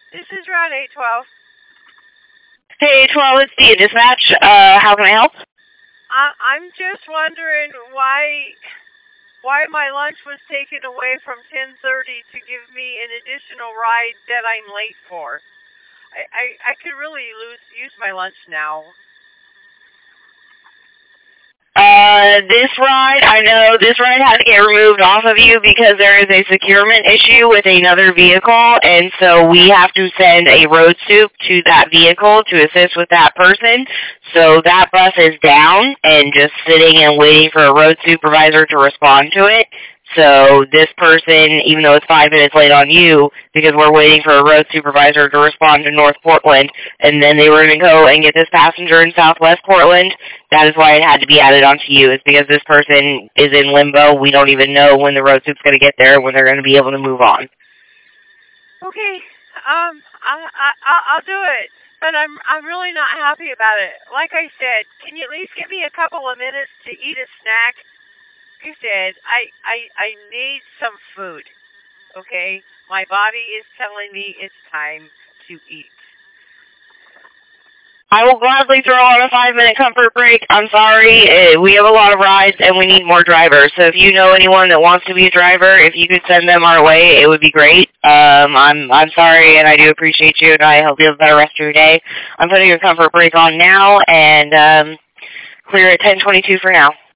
This is Route 812. Hey, 12, it's the dispatch. How can I help? I'm just wondering why my lunch was taken away from 10:30 to give me an additional ride that I'm late for. I could really use my lunch now. I know this ride had to get removed off of you because there is a securement issue with another vehicle, and so we have to send a road soup to that vehicle to assist with that person. So that bus is down and just sitting and waiting for a road supervisor to respond to it. So this person, even though it's 5 minutes late on you, because we're waiting for a road supervisor to respond to North Portland, and then they were going to go and get this passenger in Southwest Portland, that is why it had to be added onto you, is because this person is in limbo. We don't even know when the road soup's going to get there, when they're going to be able to move on. Okay, I'll do it, but I'm really not happy about it. Like I said, can you at least give me a couple of minutes to eat a snack? Like I said, I need some food. Okay, my body is telling me it's time to eat. I will gladly throw on a 5-minute comfort break. I'm sorry, we have a lot of rides and we need more drivers. So if you know anyone that wants to be a driver, if you could send them our way, it would be great. I'm sorry, and I do appreciate you, and I hope you have a better rest of your day. I'm putting your comfort break on now, and clear at 10:22 for now.